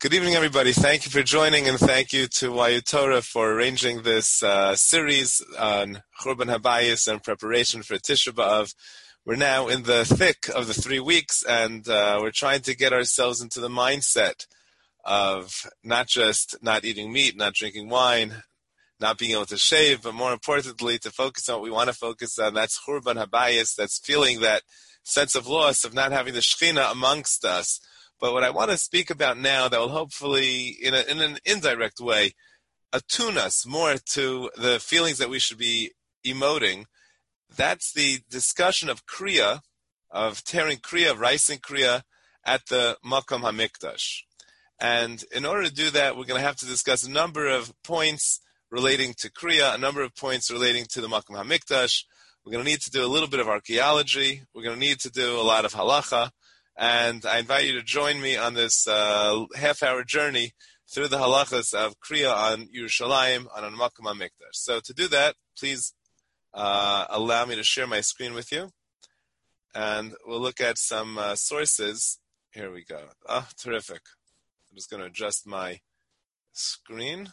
Good evening, everybody. Thank you for joining, and thank you to YU Torah for arranging this series on Churban Habayis and preparation for Tisha B'Av. We're now in the thick of the 3 weeks, and we're trying to get ourselves into the mindset of not just not eating meat, not drinking wine, not being able to shave, but more importantly, to focus on what we want to focus on. That's Churban Habayis. That's feeling that sense of loss of not having the Shekhinah amongst us. But what I want to speak about now that will hopefully, in an indirect way, attune us more to the feelings that we should be emoting. That's the discussion of Kriya, of tearing Kriya, of rising Kriya at the Makom HaMikdash. And in order to do that, we're going to have to discuss a number of points relating to Kriya, a number of points relating to the Makom HaMikdash. We're going to need to do a little bit of archaeology. We're going to need to do a lot of halacha. And I invite you to join me on this half-hour journey through the halachas of Kriya on Yerushalayim, on Makom HaMikdash. So to do that, please allow me to share my screen with you. And we'll look at some sources. Here we go. Oh, terrific. I'm just going to adjust my screens.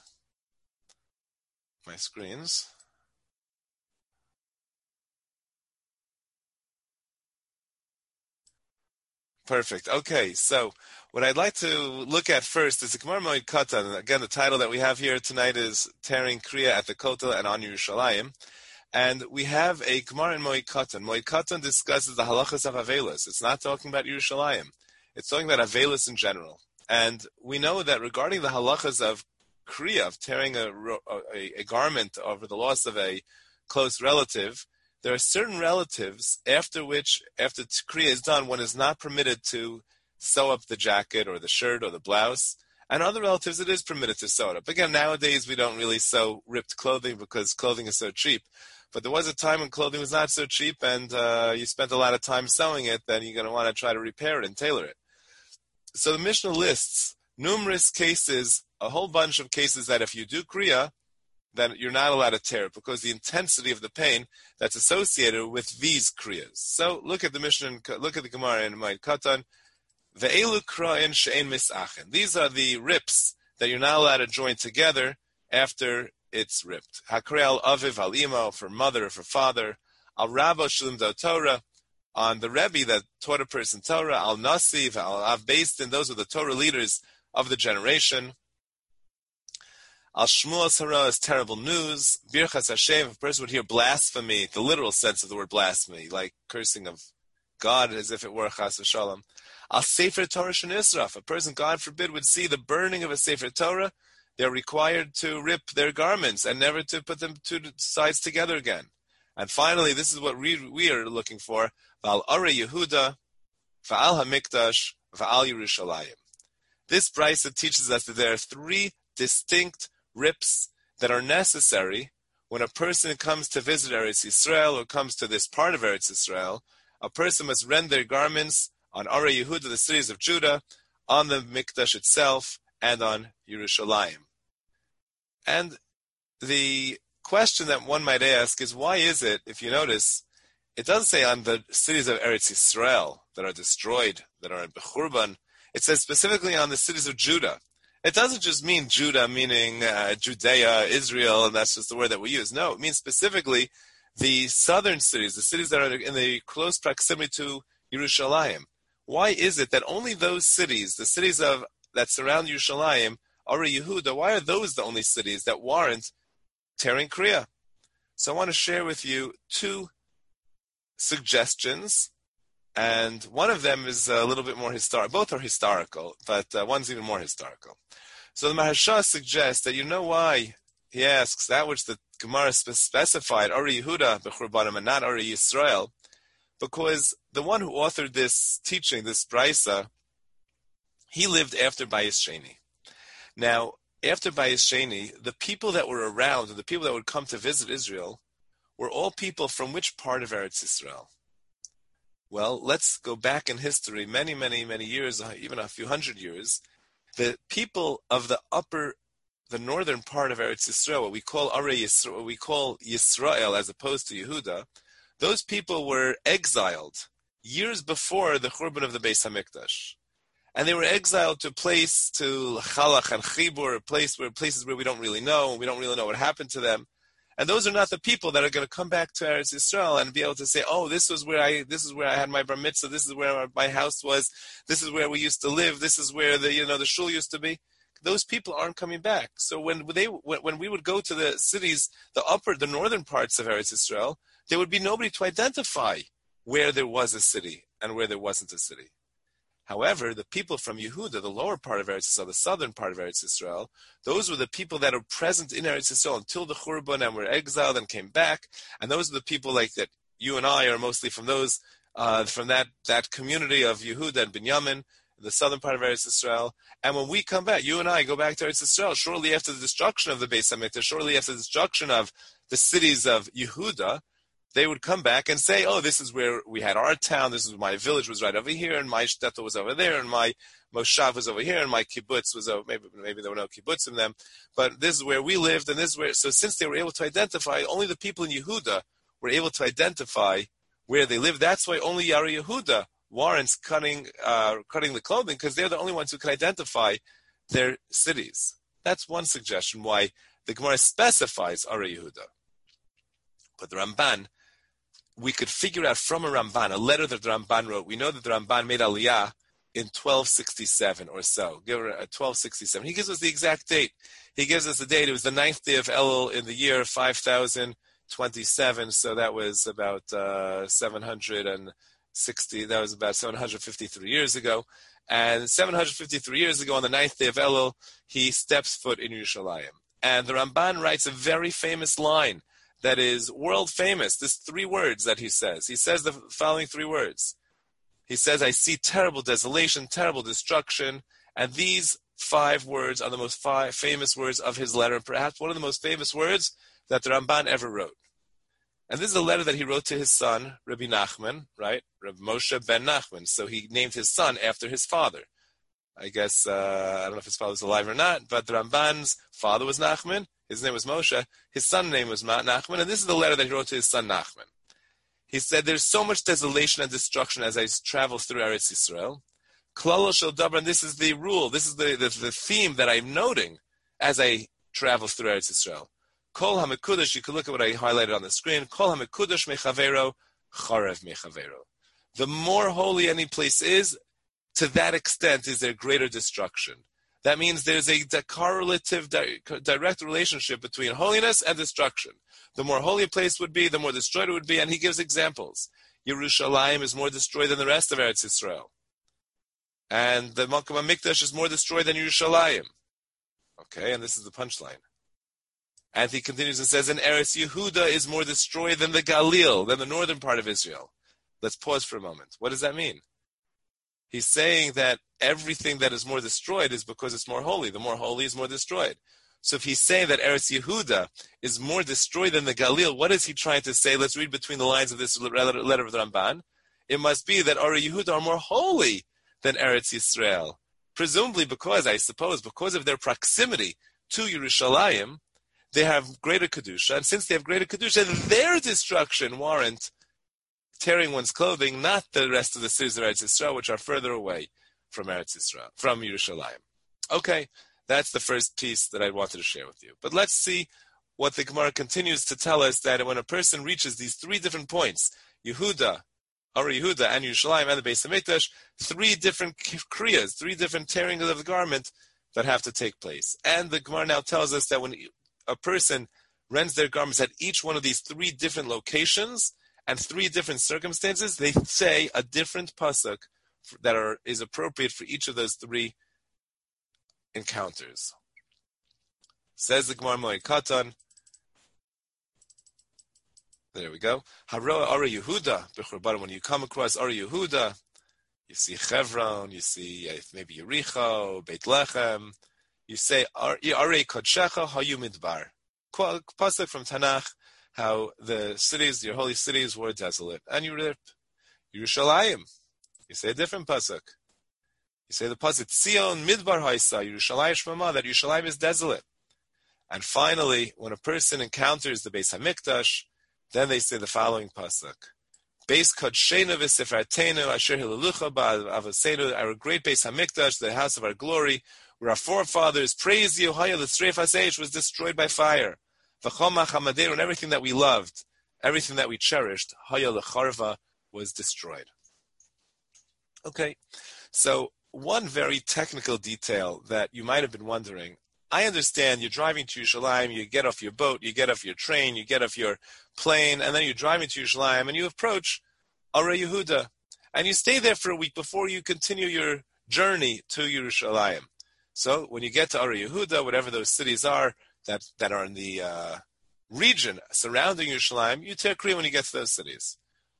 Perfect. Okay, so what I'd like to look at first is the Gemara Moed Katan. Again, the title that we have here tonight is Tearing Kriya at the Kotel and on Yerushalayim. And we have a Gemara in Moed Katan. Moed Katan discusses the halachas of Avelis. It's not talking about Yerushalayim. It's talking about Avelis in general. And we know that regarding the halachas of Kriya, of tearing a garment over the loss of a close relative, there are certain relatives after Kriya is done, one is not permitted to sew up the jacket or the shirt or the blouse. And other relatives, it is permitted to sew it up. Again, nowadays we don't really sew ripped clothing because clothing is so cheap. But there was a time when clothing was not so cheap and you spent a lot of time sewing it, then you're going to want to try to repair it and tailor it. So the Mishnah lists numerous cases, a whole bunch of cases that if you do Kriya, then you're not allowed to tear it because the intensity of the pain that's associated with these kriyas. So look at the Mishnah, look at the Gemara in Moed Katan. Ve'elu kra'in she'en misachen. These are the rips that you're not allowed to join together after it's ripped. Hakrei al aviv al imo, for mother or for father. Al rabbo shulim do Torah, on the Rebbe that taught a person Torah. Al nasiv, al av beis din, those are the Torah leaders of the generation. Al Shmuel's hara is terrible news. Birchas Hashem, if a person would hear blasphemy, the literal sense of the word blasphemy, like cursing of God as if it were chas v'shalom. Al Sefer Torah shenisraf, a person, God forbid, would see the burning of a Sefer Torah, they're required to rip their garments and never to put them two sides together again. And finally, this is what we are looking for. Val Are Yehuda, Va'al HaMikdash, Va'al Yerushalayim. This brisa teaches us that there are 3 distinct rips that are necessary when a person comes to visit Eretz Yisrael or comes to this part of Eretz Yisrael. A person must rend their garments on Arei Yehuda, the cities of Judah, on the Mikdash itself, and on Yerushalayim. And the question that one might ask is, why is it, if you notice, it doesn't say on the cities of Eretz Yisrael that are destroyed, that are in Bechurban. It says specifically on the cities of Judah. It doesn't just mean Judah, meaning Judea, Israel, and that's just the word that we use. No, it means specifically the southern cities, the cities that are in the close proximity to Yerushalayim. Why is it that only those cities, the cities that surround Yerushalayim, are Yehuda, why are those the only cities that warrant tearing Kriya? So I want to share with you 2 suggestions. And one of them is a little bit more historical. Both are historical, but one's even more historical. So the Maharsha suggests that you know why, he asks, that which the Gemara specified, Ari Yehuda, Bechurbanim, and not Ari Yisrael, because the one who authored this teaching, this brisa, he lived after Bayis Sheni. Now, after Bayis Sheni, the people that were around, and the people that would come to visit Israel, were all people from which part of Eretz Yisrael? Well, let's go back in history many, many, many years, even a few hundred years. The people of the northern part of Eretz Yisrael, what we call Arei Yisrael, what we call Yisrael as opposed to Yehuda, those people were exiled years before the Churban of the Beis HaMikdash. and they were exiled to a place, to Chalach and Chibur, places where we don't really know, and we don't really know what happened to them. And those are not the people that are going to come back to Eretz Yisrael and be able to say, "Oh, this is where I had my bar mitzvah. This is where my house was. This is where we used to live. This is where the shul used to be." Those people aren't coming back. So when we would go to the cities, the northern parts of Eretz Yisrael, there would be nobody to identify where there was a city and where there wasn't a city. However, the people from Yehuda, the lower part of Eretz Yisrael, the southern part of Eretz Yisrael, those were the people that are present in Eretz Yisrael until the Churban and were exiled and came back. And those are the people like that you and I are mostly from those, from that community of Yehuda and Binyamin, the southern part of Eretz Yisrael. And when we come back, you and I go back to Eretz Yisrael shortly after the destruction of the Beis HaMikdash, shortly after the destruction of the cities of Yehuda, they would come back and say, "Oh, this is where we had our town. This is my village was right over here, and my shtetl was over there, and my moshav was over here, and my kibbutz was over." Maybe there were no kibbutz in them, but this is where we lived, and this is where. So since they were able to identify, only the people in Yehuda were able to identify where they lived. That's why only Yari Yehuda warrants cutting the clothing, because they're the only ones who can identify their cities. That's one suggestion why the Gemara specifies Ari Yehuda. But the Ramban, we could figure out from a Ramban, a letter that the Ramban wrote. We know that the Ramban made Aliyah in 1267 or so. Give her a 1267. He gives us the exact date. He gives us the date. It was the 9th day of Elul in the year 5027. So that was about 760. That was about 753 years ago. And 753 years ago, on the 9th day of Elul, he steps foot in Yerushalayim. And the Ramban writes a very famous line that is world famous. There's 3 words that he says. He says the following 3 words. He says, "I see terrible desolation, terrible destruction." And these 5 words are the most famous words of his letter, and perhaps one of the most famous words that the Ramban ever wrote. And this is a letter that he wrote to his son, Rabbi Nachman, right? Rabbi Moshe ben Nachman. So he named his son after his father. I guess, I don't know if his father was alive or not, but the Ramban's father was Nachman. His name was Moshe. His son's name was Nachman. And this is the letter that he wrote to his son Nachman. He said, "There's so much desolation and destruction as I travel through Eretz Yisrael. Klal shel dabar," and this is the rule, this is the theme that I'm noting as I travel through Eretz Yisrael. Kol HaMekudash, you can look at what I highlighted on the screen. Kol HaMekudash mechavero, charev mechavero. The more holy any place is, to that extent is there greater destruction. That means there's a correlative, direct relationship between holiness and destruction. The more holy a place would be, the more destroyed it would be, and he gives examples. Yerushalayim is more destroyed than the rest of Eretz Yisrael. And the Makom HaMikdash is more destroyed than Yerushalayim. Okay, and this is the punchline. And he continues and says, and Eretz Yehuda is more destroyed than the Galil, than the northern part of Israel. Let's pause for a moment. What does that mean? He's saying that everything that is more destroyed is because it's more holy. The more holy is more destroyed. So if he's saying that Eretz Yehuda is more destroyed than the Galil, what is he trying to say? Let's read between the lines of this letter of the Ramban. It must be that Ari Yehuda are more holy than Eretz Yisrael. Presumably because of their proximity to Yerushalayim, they have greater Kedusha. And since they have greater Kedusha, their destruction warrant tearing one's clothing, not the rest of the cities of Eretz Yisrael, which are further away from Eretz Yisrael, from Yerushalayim. Okay, that's the first piece that I wanted to share with you. But let's see what the Gemara continues to tell us, that when a person reaches these 3 different points, Yehuda, Ari Yehuda, and Yerushalayim, and the Beis HaMikdash, 3 different kriyas, 3 different tearings of the garment that have to take place. And the Gemara now tells us that when a person rends their garments at each one of these 3 different locations, and 3 different circumstances, they say a different pasuk that is appropriate for each of those 3 encounters. Says the Gemara Moed Katan. There we go. Haroa Ari Yehuda b'churbanim. When you come across Ari Yehuda, you see Chevron, you see maybe Yericho, Beit Lechem. You say Ari Kodshecha Hayu Midbar. Pasuk from Tanakh. How the cities, your holy cities, were desolate. And you rip Yerushalayim. You say a different pasuk. You say the pasuk Tzion Midbar Haisa Yerushalayim Shmama, that Yerushalayim is desolate. And finally, when a person encounters the Beis Hamikdash, then they say the following pasuk: Beis Kodshenu v'Sefartenu Asher Hilalucha Ba'Avosenu, our great Beis Hamikdash, the house of our glory, where our forefathers praise you. Haya l'Sreif HaSeish was destroyed by fire. V'Chomach HaMaderu, and everything that we loved, everything that we cherished, Haya l'Charva, was destroyed. Okay, so one very technical detail that you might have been wondering. I understand you're driving to Yerushalayim, you get off your boat, you get off your train, you get off your plane, and then you're driving to Yerushalayim, and you approach Arei Yehuda, and you stay there for a week before you continue your journey to Yerushalayim. So when you get to Arei Yehuda, whatever those cities are that are in the region surrounding Yerushalayim, you tear Kriya when you get to those cities.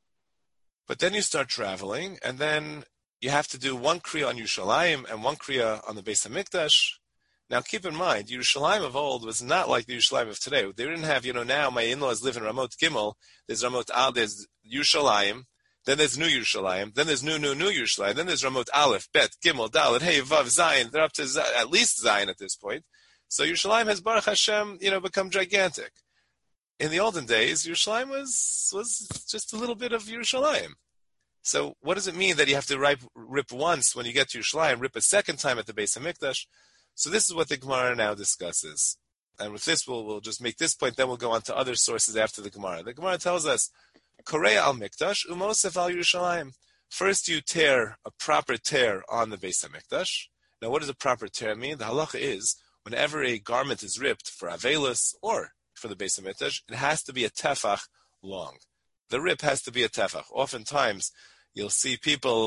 But then you start traveling, and then you have to do one Kriya on Yerushalayim and one Kriya on the Beis HaMikdash. Now, keep in mind, Yerushalayim of old was not like the Yerushalayim of today. They didn't have, now my in-laws live in Ramot Gimel. There's Ramot Al, there's Yerushalayim, then there's New Yerushalayim, then there's New Yerushalayim, then there's Ramot Aleph, Bet, Gimel, Dalet, Hey, Vav, Zayin. They're up to at least Zayin at this point. So Yerushalayim has, Baruch Hashem, become gigantic. In the olden days, Yerushalayim was just a little bit of Yerushalayim. So what does it mean that you have to rip once when you get to Yerushalayim, rip a second time at the Beis HaMikdash? So this is what the Gemara now discusses. And with this, we'll just make this point, then we'll go on to other sources after the Gemara. The Gemara tells us, Korei al Mikdash, umosef al Yerushalayim. First you tear a proper tear on the Beis HaMikdash. Now what does a proper tear mean? The halacha is, whenever a garment is ripped for Avelis or for the Beis HaMikdash, it has to be a tefach long. The rip has to be a tefach. Oftentimes, you'll see people,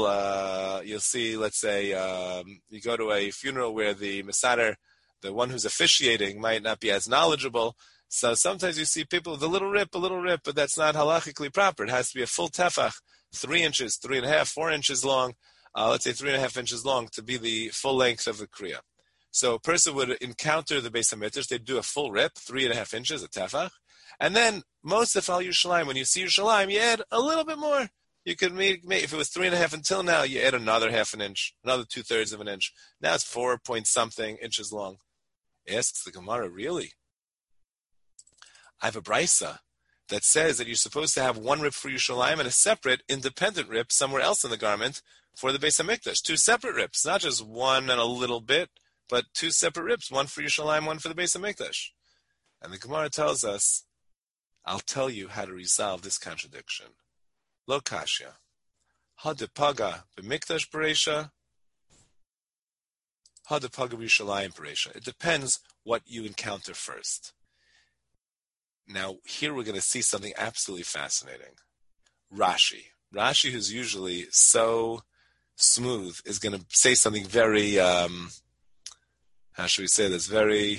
let's say, you go to a funeral where the Mesader, the one who's officiating, might not be as knowledgeable. So sometimes you see people with a little rip, but that's not halachically proper. It has to be a full tefach, 3 inches, 3.5, 4 inches long, let's say 3.5 inches long to be the full length of the kriya. So a person would encounter the Beis HaMikdash, they'd do a full rip, 3.5 inches, a tefach, and then most of Al Yerushalayim, when you see Yerushalayim, you add a little bit more. You could make if it was 3.5 until now, you add another half an inch, another 2/3 of an inch. Now it's 4 point something inches long. Asks the Gemara, really? I have a brisa that says that you're supposed to have one rip for Yerushalayim and a separate, independent rip somewhere else in the garment for the Beis HaMikdash. 2 separate rips, not just one and a little bit, but 2 separate rips, one for Yerushalayim, one for the Beis HaMikdash. And the Gemara tells us, I'll tell you how to resolve this contradiction. Lo kashya. Hadepaga b'mikdash bereisha. Hadepaga b'Yerushalayim bereisha. It depends what you encounter first. Now, here we're going to see something absolutely fascinating. Rashi, who's usually so smooth, is going to say something very, how should we say this, very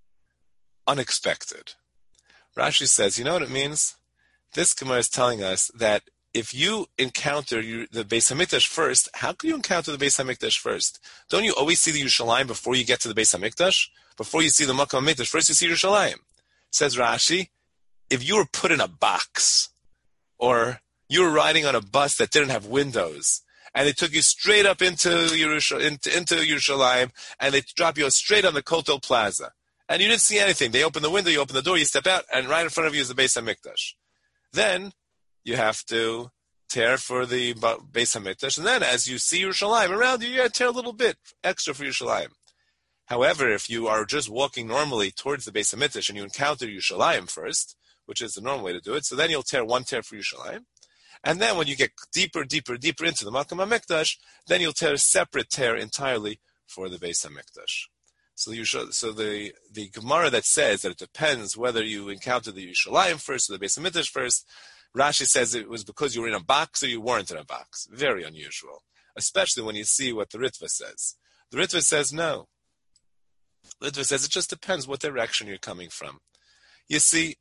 unexpected. Rashi says, you know what it means? This Gemara is telling us that if you encounter the Beis HaMikdash first, how can you encounter the Beis HaMikdash first? Don't you always see the Yerushalayim before you get to the Beis HaMikdash? Before you see the Makom HaMikdash, first you see Yerushalayim. Says Rashi, if you were put in a box, or you were riding on a bus that didn't have windows, and they took you straight up into Yerushalayim, and they drop you straight on the Kotel Plaza, and you didn't see anything. They open the window, you open the door, you step out, and right in front of you is the Beis HaMikdash. Then you have to tear for the Beis HaMikdash, and then as you see Yerushalayim around you, you tear a little bit extra for Yerushalayim. However, if you are just walking normally towards the Beis HaMikdash and you encounter Yerushalayim first, which is the normal way to do it, so then you'll tear one tear for Yerushalayim, and then when you get deeper into the Makom HaMikdash, then you'll tear a separate tear entirely for the Beis HaMikdash. So the Gemara that says that it depends whether you encounter the Yerushalayim first or the Beis HaMikdash first, Rashi says it was because you were in a box or you weren't in a box. Very unusual, especially when you see what the Ritva says. The Ritva says no. The Ritva says it just depends what direction you're coming from. You see,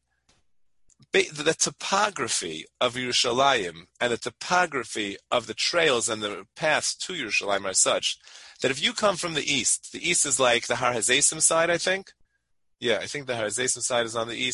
the topography of Yerushalayim and the topography of the trails and the paths to Yerushalayim are such that if you come from the east is like the Har HaZeisim side, I think. Yeah, I think the Har HaZeisim side is on the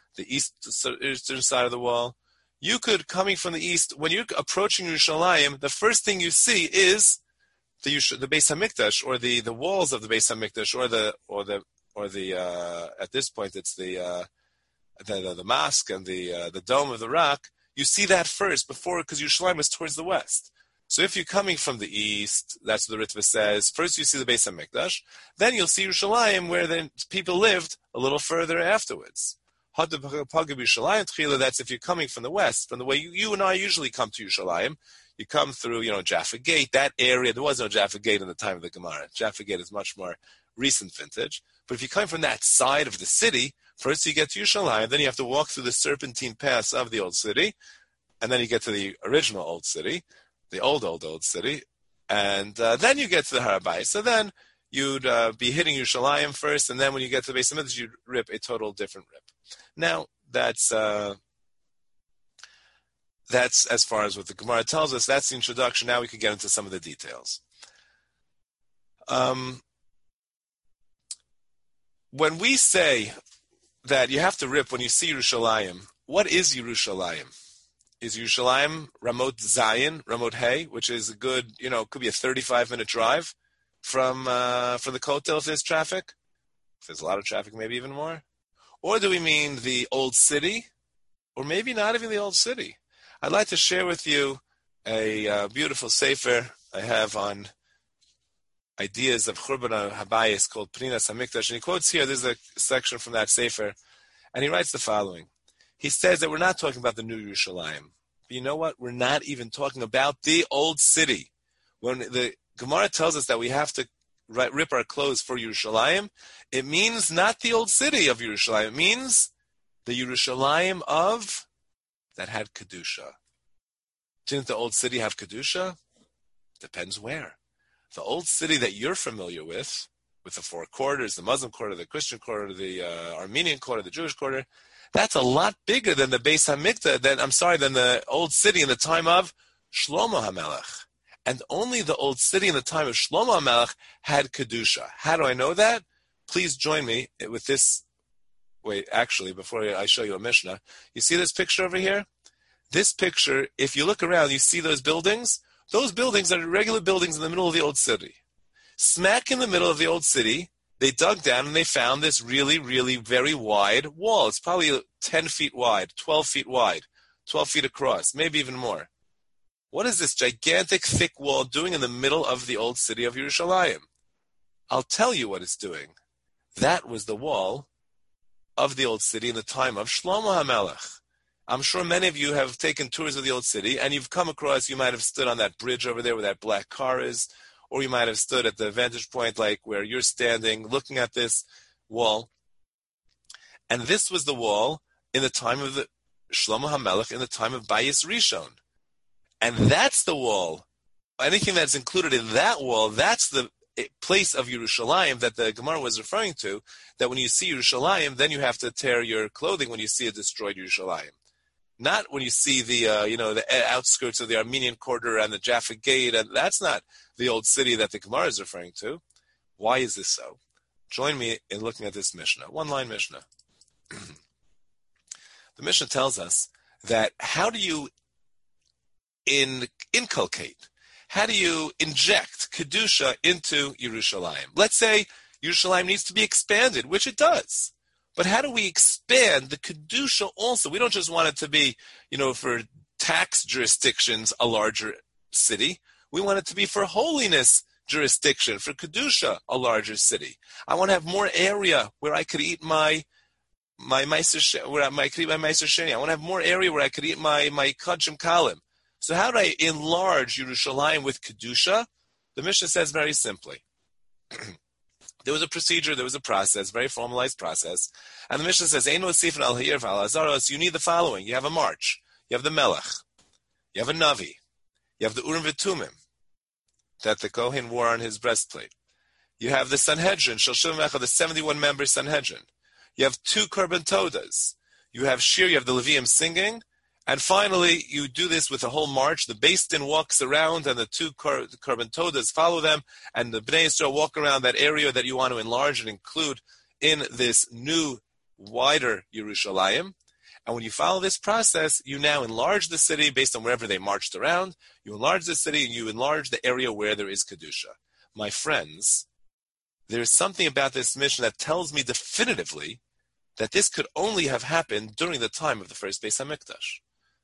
eastern side of the wall. You could, coming from the east, when you're approaching Yerushalayim, the first thing you see is the Beis HaMikdash, or the walls of the Beis HaMikdash, or the at this point it's the mosque and the dome of the rock. you see that first before, because Yerushalayim is towards the west. So if you're coming from the east, that's what the Ritva says, first you see the Beis HaMikdash, then you'll see Yerushalayim where the people lived a little further afterwards. That's if you're coming from the west, from the way you and I usually come to Yerushalayim. You come through, Jaffa Gate, that area. There was no Jaffa Gate in the time of the Gemara. Jaffa Gate is much more recent vintage. But if you come from that side of the city, first you get to Yerushalayim, then you have to walk through the serpentine paths of the old city, and then you get to the original old city, the old city, and then you get to the Har HaBayis. So then you'd be hitting Yerushalayim first, and then when you get to the Beis HaMikdash, you'd rip a total different rip. Now, that's as far as what the Gemara tells us. That's the introduction. Now we can get into some of the details. When we say that you have to rip when you see Yerushalayim, what is Yerushalayim? Is Yerushalayim Ramot Zayin, Ramot Hay, which is a good, could be a 35-minute drive from the Kotel if there's traffic? If there's a lot of traffic, maybe even more. Or do we mean the old city? Or maybe not even the old city. I'd like to share with you a beautiful sefer I have on ideas of Churban HaBayis called Pninas HaMikdash. And he quotes here, there's a section from that sefer, and he writes the following. He says that we're not talking about the new Yerushalayim. But you know what? We're not even talking about the old city. When the Gemara tells us that we have to rip our clothes for Yerushalayim, it means not the old city of Yerushalayim. It means the Yerushalayim that had Kedusha. Didn't the old city have Kedusha? Depends where. The old city that you're familiar with the four quarters, the Muslim quarter, the Christian quarter, the Armenian quarter, the Jewish quarter, that's a lot bigger than the Beis HaMikdash, than the old city in the time of Shlomo HaMelech. And only the old city in the time of Shlomo HaMelech had Kedusha. How do I know that? Please join me with this. Wait, actually, before I show you a Mishnah, you see this picture over here? This picture, if you look around, you see those buildings? Those buildings are regular buildings in the middle of the old city. Smack in the middle of the old city, they dug down and they found this really, really very wide wall. It's probably 10 feet wide, 12 feet wide, 12 feet across, maybe even more. What is this gigantic, thick wall doing in the middle of the old city of Yerushalayim? I'll tell you what it's doing. That was the wall of the old city in the time of Shlomo HaMelech. I'm sure many of you have taken tours of the old city, and you've come across, you might have stood on that bridge over there where that black car is, or you might have stood at the vantage point like where you're standing, looking at this wall. And this was the wall in the time of the Shlomo HaMelech, in the time of Bayis Rishon. And that's the wall. Anything that's included in that wall, that's the place of Yerushalayim that the Gemara was referring to, that when you see Yerushalayim, then you have to tear your clothing when you see a destroyed Yerushalayim. Not when you see the the outskirts of the Armenian quarter and the Jaffa Gate, and that's not the old city that the Gemara is referring to. Why is this so? Join me in looking at this Mishnah, one-line Mishnah. The Mishnah tells us that how do you inculcate, how do you inject Kedusha into Yerushalayim? Let's say Yerushalayim needs to be expanded, which it does. But how do we expand the Kedusha also? We don't just want it to be, for tax jurisdictions, a larger city. We want it to be for holiness jurisdiction, for Kedusha, a larger city. I want to have more area where I could eat my Meiser Sheni. I want to have more area where I could eat my Kodshim Kalim. So how do I enlarge Yerushalayim with Kedusha? The Mishnah says very simply. There was a procedure, there was a process, very formalized process. And the Mishnah says, you need the following. You have a march. You have the Melech. You have a Navi. You have the Urim V'Tumim that the Kohen wore on his breastplate. You have the Sanhedrin, the 71-member Sanhedrin. You have 2 Korban Todas. You have Shir, you have the Levium singing. And finally, you do this with a whole march. The Beis Din walks around, and the 2 Korban Todas follow them, and the Bnei Yisrael walk around that area that you want to enlarge and include in this new, wider Yerushalayim. And when you follow this process, you now enlarge the city based on wherever they marched around. You enlarge the city, and you enlarge the area where there is Kedusha. My friends, there is something about this mission that tells me definitively that this could only have happened during the time of the first Beis HaMikdash.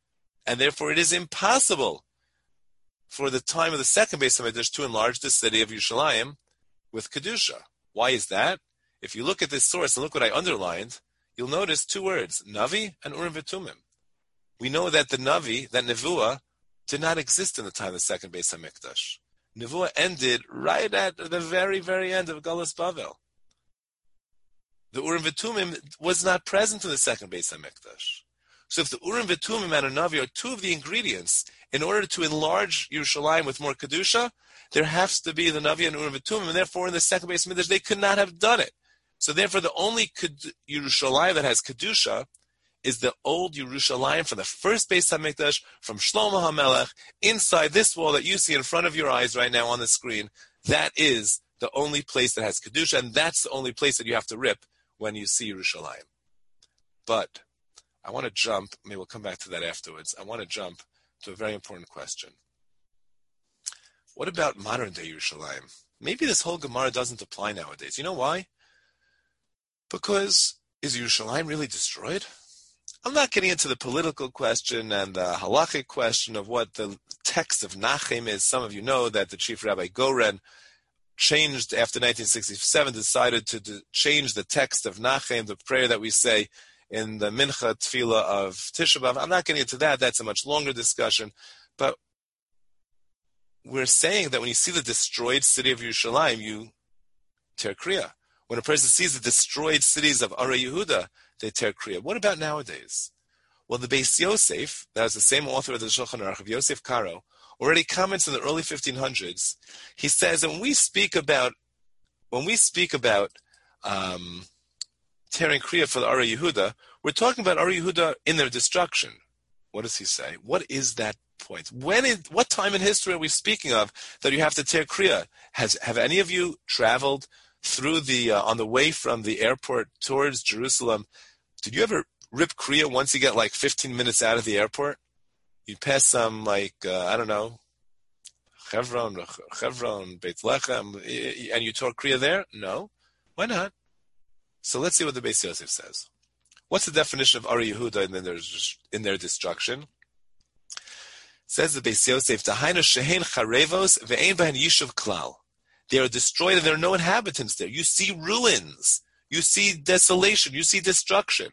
And therefore it is impossible for the time of the second Beis HaMikdash to enlarge the city of Yerushalayim with Kedusha. Why is that? If you look at this source and look what I underlined, you'll notice two words, Navi and Urim V'Tumim. We know that the Navi, that Nevuah, did not exist in the time of the second Beis HaMikdash. Nevuah ended right at the very, very end of Galus Bavel. The Urim V'Tumim was not present in the second Beis HaMikdash. So if the Urim V'Tumim and a Navi are two of the ingredients in order to enlarge Yerushalayim with more Kedusha, there has to be the Navi and Urim V'Tumim, and therefore in the second Beis HaMikdash they could not have done it. So therefore the only Yerushalayim that has Kedusha is the old Yerushalayim from the first Beis HaMikdash, from Shlomo HaMelech, inside this wall that you see in front of your eyes right now on the screen. That is the only place that has Kedusha, and that's the only place that you have to rip when you see Yerushalayim. But I want to jump, maybe we'll come back to that afterwards, I want to jump to a very important question. What about modern day Yerushalayim? Maybe this whole Gemara doesn't apply nowadays. You know why? Because is Yerushalayim really destroyed? I'm not getting into the political question and the halachic question of what the text of Nachem is. Some of you know that the chief Rabbi Goren changed after 1967, decided to change the text of Nachem, the prayer that we say in the Mincha Tefillah of Tisha B'Av. I'm not getting into that. That's a much longer discussion. But we're saying that when you see the destroyed city of Yerushalayim, you tear Kriya. When a person sees the destroyed cities of Arei Yehuda, they tear Kriya. What about nowadays? Well, the Beis Yosef, that was the same author of the Shulchan Aruch, of Yosef Karo, already comments in the early 1500s. He says, when we speak about tearing Kriya for the Arei Yehuda, we're talking about Arei Yehuda in their destruction. What does he say? What is that point? What time in history are we speaking of that you have to tear Kriya? Have any of you traveled through on the way from the airport towards Jerusalem? Did you ever rip Kriya once you get like 15 minutes out of the airport? You pass some I don't know, Hebron, Beit Lechem, and you tore Kriya there? No. Why not? So let's see what the Beis Yosef says. What's the definition of Arei Yehuda in their destruction? Says the Beis Yosef, Tahainu shehen charevos ve'ein b'hen yishuv klal. They are destroyed and there are no inhabitants there. You see ruins. You see desolation. You see destruction.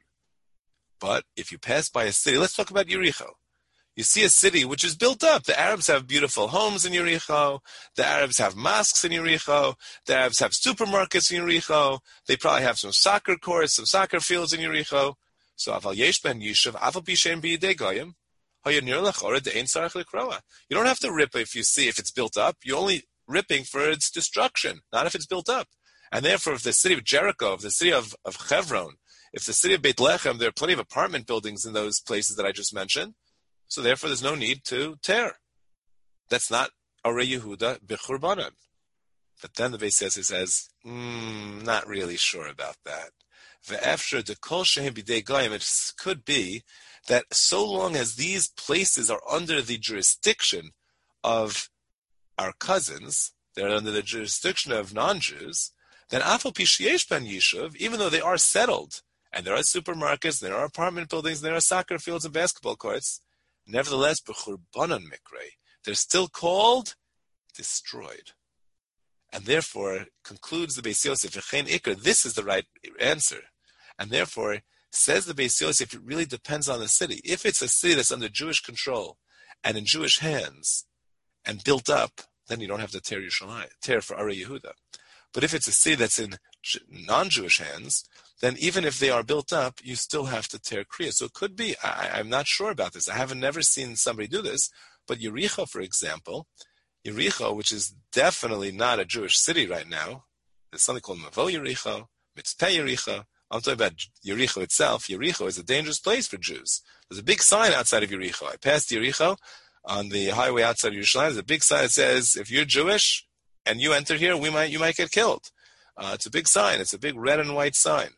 But if you pass by a city, let's talk about Yericho. You see a city which is built up. The Arabs have beautiful homes in Yericho. The Arabs have mosques in Yericho. The Arabs have supermarkets in Yericho. They probably have some soccer courts, some soccer fields in Yericho. So, aval yesh ben yishuv, aval pishem b'yidei goyim, hayanir lechora de'ein sarach likroa. You don't have to rip if it's built up. You only ripping for its destruction, not if it's built up. And therefore, if the city of Jericho, if the city of Hebron, if the city of Beit Lechem, there are plenty of apartment buildings in those places that I just mentioned. So therefore, there's no need to tear. That's not Arei Yehuda b'churbanan. But then the Beis Yosef says, not really sure about that. Ve'efshar dekol shehem b'dei goyim, it could be that so long as these places are under the jurisdiction of our cousins, they're under the jurisdiction of non-Jews, then afal pi sheyesh ben yishuv, even though they are settled, and there are supermarkets, there are apartment buildings, there are soccer fields and basketball courts, nevertheless, b'churbanan mikrei, they're still called destroyed. And therefore, concludes the Beis Yosef, v'chein ikar, this is the right answer. And therefore, says the Beis Yosef, it really depends on the city. If it's a city that's under Jewish control and in Jewish hands and built up, then you don't have to tear for Arei Yehuda. But if it's a city that's in non-Jewish hands, then even if they are built up, you still have to tear Kriya. So it could be, I'm not sure about this. I never seen somebody do this, but Yericho, for example, which is definitely not a Jewish city right now, there's something called Mavo Yericho, Mitzpeh Yericho. I'm talking about Yericho itself. Yericho is a dangerous place for Jews. There's a big sign outside of Yericho. I passed Yericho on the highway outside of Yerushalayim. There's a big sign that says, if you're Jewish and you enter here, you might get killed. It's a big sign. It's a big red and white sign.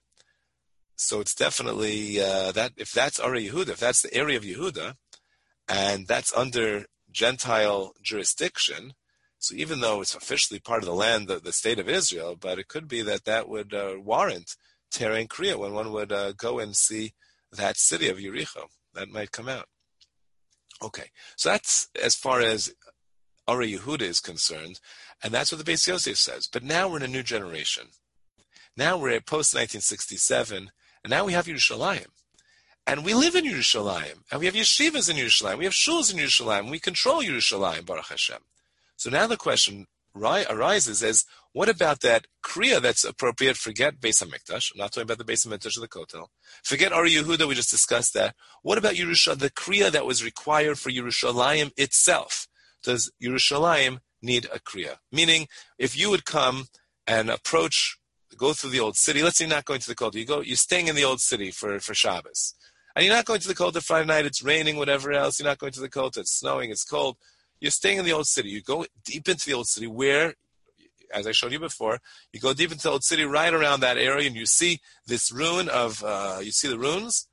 So it's definitely that if that's Arei Yehuda, if that's the area of Yehuda, and that's under Gentile jurisdiction, so even though it's officially part of the land, the state of Israel, but it could be that would warrant tearing Kriya when one would go and see that city of Yericho. That might come out. Okay, so that's as far as Ara Yehuda is concerned, and that's what the Beis Yosef says. But now we're in a new generation. Now we're at post-1967, and now we have Yerushalayim. And we live in Yerushalayim, and we have yeshivas in Yerushalayim, we have shuls in Yerushalayim, we control Yerushalayim, Baruch Hashem. So now the question arises as, what about that kriya that's appropriate? Forget Beis HaMikdash. I'm not talking about the Beis HaMikdash or the Kotel. Forget Ara Yehuda, we just discussed that. What about Yerushalayim, the kriya that was required for Yerushalayim itself? Does Yerushalayim need a kriya? Meaning, if you would come and go through the old city, let's say you're not going to the Kotel, you're staying in the old city for Shabbos. And you're not going to the Kotel Friday night, it's raining, whatever else, you're not going to the Kotel, it's snowing, it's cold. You're staying in the old city. You go deep into the old city where, as I showed you before, you go deep into the old city right around that area and you see this ruin you see the ruins.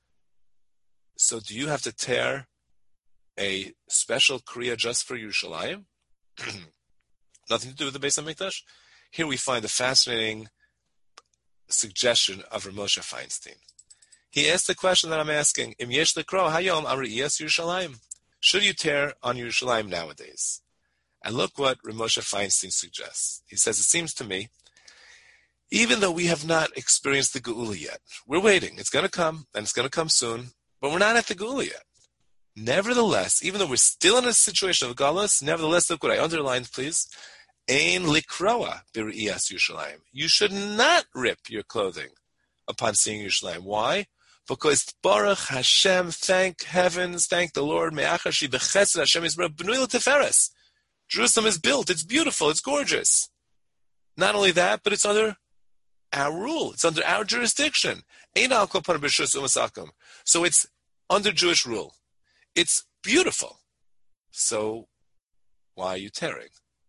So do you have to tear a special kriya just for Yerushalayim? Nothing to do with the Beis HaMikdash? Here we find a fascinating suggestion of Rav Moshe Feinstein. He asked the question that I'm asking, Im yesh lekro hayom ariyas Yerushalayim? Should you tear on Yerushalayim nowadays? And look what Rav Moshe Feinstein suggests. He says, it seems to me, even though we have not experienced the Geula yet, we're waiting. It's going to come, and it's going to come soon, but we're not at the Geula yet. Nevertheless, even though we're still in a situation of Galus, nevertheless, look what I underlined, please. Ein likroa b're'iyas Yerushalayim. You should not rip your clothing upon seeing Yerushalayim. Why? Because Baruch Hashem, thank heavens, thank the Lord, me'achashi b'chesed Hashem Yisrael b'nui l'teferes. Jerusalem is built, it's beautiful, it's gorgeous. Not only that, but it's under our rule, it's under our jurisdiction. Ein al kol panim b'shus u'masakum. So it's under Jewish rule. It's beautiful. So why are you tearing?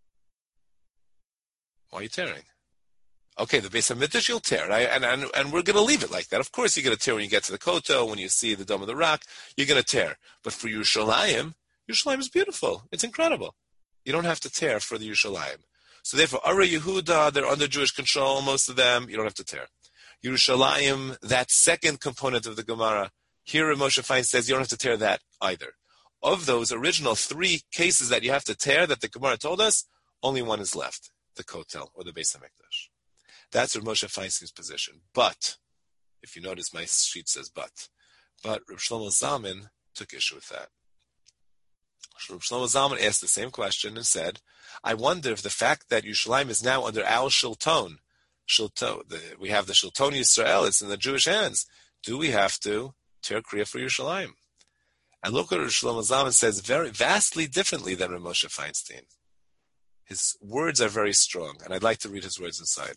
Why are you tearing? Okay, the Beis HaMikdash you'll tear, right? And we're going to leave it like that. Of course you're going to tear when you get to the Kotel, when you see the Dome of the Rock, you're going to tear. But for Yerushalayim is beautiful. It's incredible. You don't have to tear for the Yerushalayim. So therefore, Ara Yehuda, they're under Jewish control, most of them, you don't have to tear. Yerushalayim, that second component of the Gemara, here Rav Moshe Feinstein says you don't have to tear that either. Of those original 3 cases that you have to tear that the Gemara told us, only one is left, the Kotel or the Beis HaMikdash. That's Rav Moshe Feinstein's position. But, if you notice, my sheet says but Rav Shlomo Zalman took issue with that. Rav Shlomo Zalman asked the same question and said, I wonder if the fact that Yerushalayim is now under our Shilton, we have the Shilton Yisrael, it's in the Jewish hands, do we have to tear kriya for Yerushalayim? And look what Rav Shlomo Zalman says vastly differently than Rav Moshe Feinstein. His words are very strong, and I'd like to read his words inside.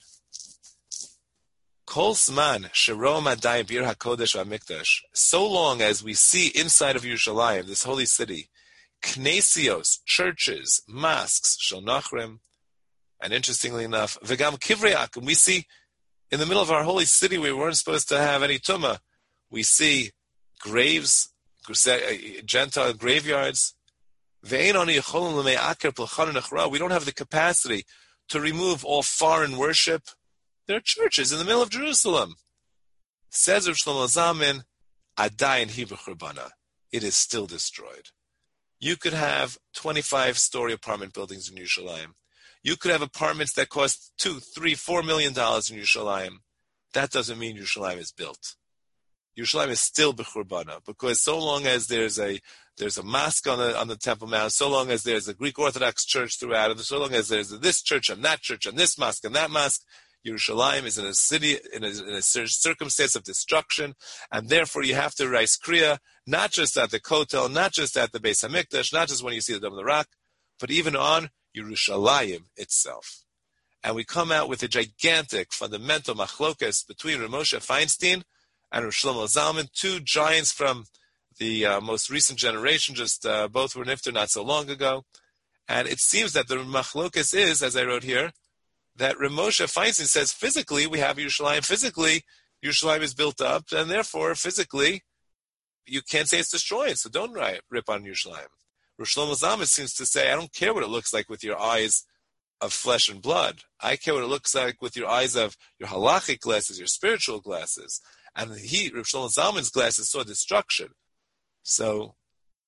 Kol zman shero madai bir hakodesh v'hamikdash, so long as we see inside of Yerushalayim, this holy city, knesios, churches, mosques, shel nachrim, and interestingly enough, v'gam kivrei akum, we see in the middle of our holy city we weren't supposed to have any tumah. We see graves, Gentile graveyards. We don't have the capacity to remove all foreign worship. There are churches in the middle of Jerusalem. Says Rav Shlomo Zalman, Adayin hi b'churbana. It is still destroyed. You could have 25-story apartment buildings in Yerushalayim. You could have apartments that cost $2, $3, $4 million in Yerushalayim. That doesn't mean Yerushalayim is built. Yerushalayim is still b'churbana, because so long as there's a mosque on the Temple Mount, so long as there's a Greek Orthodox church throughout it, so long as there's this church and this mosque and that mosque, Yerushalayim is in a circumstance of destruction, and therefore you have to raise kriya, not just at the Kotel, not just at the Beis HaMikdash, not just when you see the Dome of the Rock, but even on Yerushalayim itself. And we come out with a gigantic fundamental machlokas between Rav Moshe Feinstein and Rav Shlomo Zalman, 2 giants from the most recent generation, both were nifter not so long ago. And it seems that the machlokas is, as I wrote here, that Rav Moshe Feinstein says physically we have Yerushalayim. Physically, Yerushalayim is built up, and therefore physically you can't say it's destroyed, so don't rip on Yerushalayim. Rav Shlomo Zalman seems to say, I don't care what it looks like with your eyes of flesh and blood. I care what it looks like with your eyes of your halachic glasses, your spiritual glasses. And Rav Shlomo Zalman's glasses saw destruction. So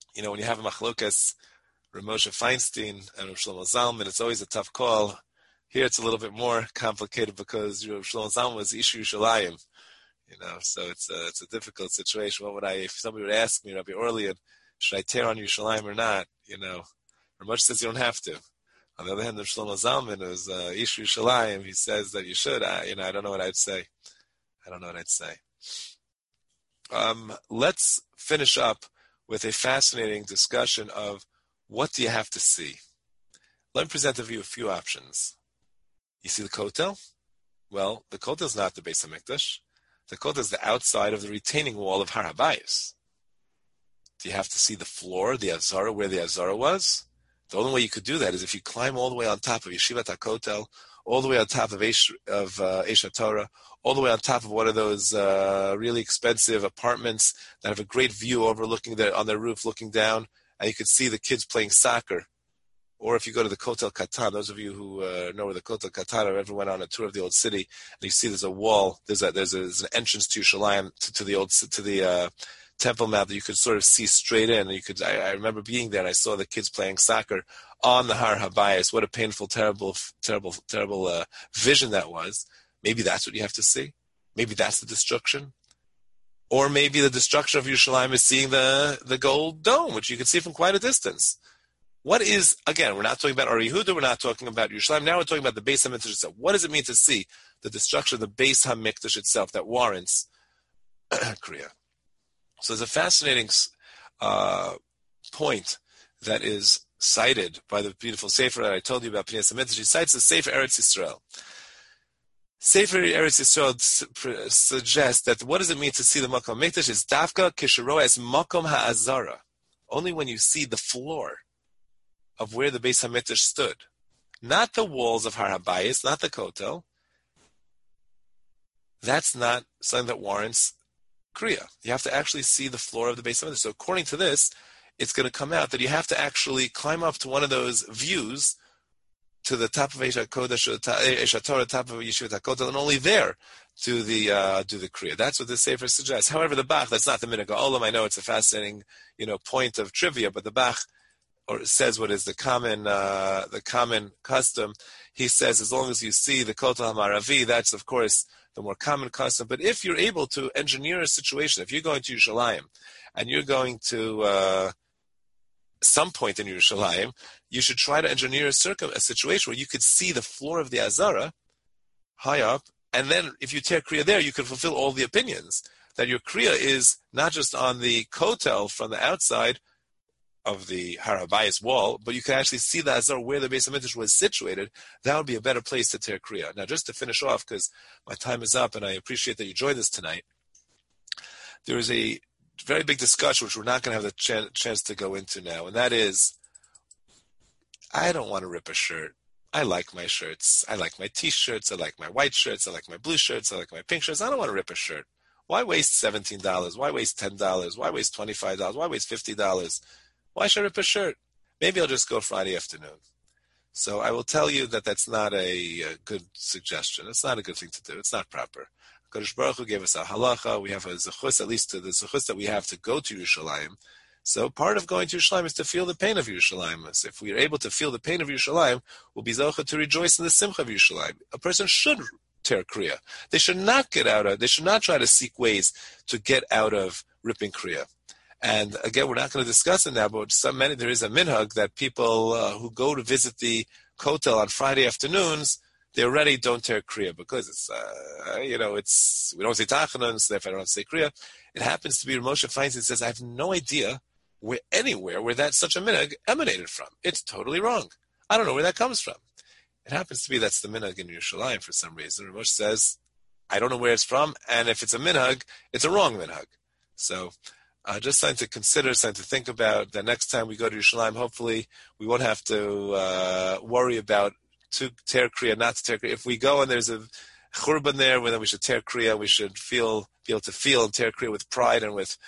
when you have a machlokas, Rav Moshe Feinstein and Rav Shlomo Zalman, it's always a tough call. Here it's a little bit more complicated because Rav Shlomo Zalman was Ishu Yerushalayim, so it's a difficult situation. If somebody would ask me, Rabbi Orlian, should I tear on Yerushalayim or not? Rav Moshe says you don't have to. On the other hand, Rav Shlomo Zalman is Ishu Yerushalayim. He says that you should. I don't know what I'd say. Let's finish up with a fascinating discussion of what do you have to see. Let me present to you a few options. You see the Kotel? Well, the Kotel is not the Beis HaMikdash. The Kotel is the outside of the retaining wall of Har HaBayis. Do you have to see the floor, the Azara, where the Azara was? The only way you could do that is if you climb all the way on top of Yeshivat HaKotel, all the way on top of Eish HaTorah, all the way on top of one of those really expensive apartments that have a great view overlooking on their roof, looking down, and you could see the kids playing soccer. Or if you go to the Kotel Katan, those of you who know where the Kotel Katan or ever went on a tour of the old city, and you see there's a wall, there's an entrance to Yerushalayim, to the Temple Mount that you could sort of see straight in. And I remember being there and I saw the kids playing soccer on the Har HaBayis. What a painful, terrible vision that was. Maybe that's what you have to see. Maybe that's the destruction. Or maybe the destruction of Yerushalayim is seeing the gold dome, which you can see from quite a distance. Again, we're not talking about Ar Yehuda, we're not talking about Yerushalayim, now we're talking about the Beis HaMikdash itself. What does it mean to see the destruction of the Beis HaMikdash itself that warrants Kriya? So there's a fascinating point that is cited by the beautiful Sefer that I told you about, Pnei HaMikdash. He cites the Sefer Eretz Yisrael. Sefer Eretz Yisrael suggests that what does it mean to see the Makom HaMikdash is Dafka Kisharo as Makom HaAzara. Only when you see the floor of where the Beis HaMikdash stood. Not the walls of Har HaBayis, not the Kotel. That's not something that warrants Kriya. You have to actually see the floor of the Beis HaMikdash. So according to this, it's going to come out that you have to actually climb up to one of those views to the top of Eish HaTorah, top of Yeshivat HaKotel, and only there do the Kriya. That's what the Sefer suggests. However, the Bach, that's not the Minhag Olam. I know it's a fascinating, point of trivia, but the Bach says what is the common custom. He says as long as you see the Kotel HaMaravi, that's of course the more common custom. But if you're able to engineer a situation, if you're going to Yerushalayim and you're going to some point in Yerushalayim, you should try to engineer a situation where you could see the floor of the Azara high up, and then if you tear Kriya there, you can fulfill all the opinions that your Kriya is not just on the Kotel from the outside of the Har HaBayis wall, but you can actually see the Azar where the Beis HaMikdash was situated. That would be a better place to tear Kriya. Now, just to finish off, because my time is up, and I appreciate that you joined us tonight, there is a very big discussion which we're not going to have the chance to go into now, and that is, I don't want to rip a shirt. I like my shirts. I like my T-shirts. I like my white shirts. I like my blue shirts. I like my pink shirts. I don't want to rip a shirt. Why waste $17? Why waste $10? Why waste $25? Why waste $50? Why should I rip a shirt? Maybe I'll just go Friday afternoon. So I will tell you that that's not a good suggestion. It's not a good thing to do. It's not proper. Kadosh Baruch Hu gave us a halacha. We have a zechus, at least the zechus that we have to go to Yerushalayim. So part of going to Yerushalayim is to feel the pain of Yerushalayim. So if we are able to feel the pain of Yerushalayim, we'll be zocha to rejoice in the simcha of Yerushalayim. A person should tear Kriya. They should not try to seek ways to get out of ripping Kriya. And again, we're not going to discuss it now, but there is a minhag that people who go to visit the Kotel on Friday afternoons, they already don't tear Kriya because it's, we don't say Tachanun, so therefore I don't have to say Kriya. It happens to be Moshe Feinstein says, I have no idea anywhere where that such a minhag emanated from. It's totally wrong. I don't know where that comes from. It happens to be that's the minhag in Yerushalayim for some reason. Moshe says, I don't know where it's from, and if it's a minhag, it's a wrong minhag. So, just something to consider, something to think about. The next time we go to Yerushalayim, hopefully we won't have to worry about to tear Kriya, not to tear Kriya. If we go and there's a churban there, then we should tear Kriya. We should be be able to feel and tear Kriya with pride and with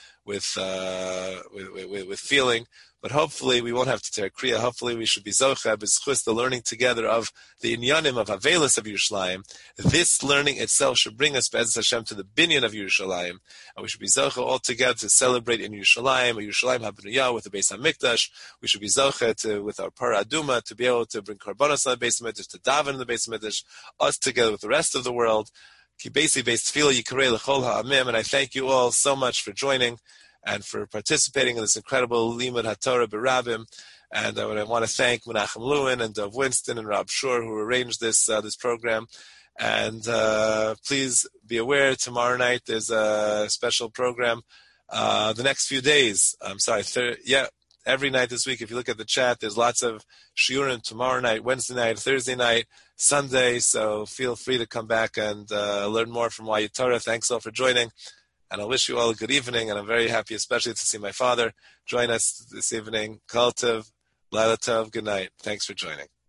feeling. But hopefully we won't have to tear Kriya. Hopefully we should be Zocha, b'zchus the learning together of the inyanim of Avelis of Yerushalayim. This learning itself should bring us, Be'ez Hashem, to the binyan of Yerushalayim. And we should be Zocha all together to celebrate in Yerushalayim, or Yerushalayim HaBnuyah with the Beis HaMikdash. We should be Zocha with our Parah Aduma to be able to bring Karbanos on the Beis HaMikdash, to daven in the Beis HaMikdash, us together with the rest of the world. Kibesi based tefillah yikarei l'chol ha'amim, and I thank you all so much for joining and for participating in this incredible Limud HaTorah B'Rabim. And I want to thank Menachem Lewin and Dov Winston and Rob Shore who arranged this program. And please be aware, tomorrow night there's a special program. The next few days, every night this week, if you look at the chat, there's lots of shiurim tomorrow night, Wednesday night, Thursday night, Sunday. So feel free to come back and learn more from YU Torah. Thanks all for joining. And I wish you all a good evening. And I'm very happy, especially to see my father join us this evening. Kol Tov, Laila Tov, good night. Thanks for joining.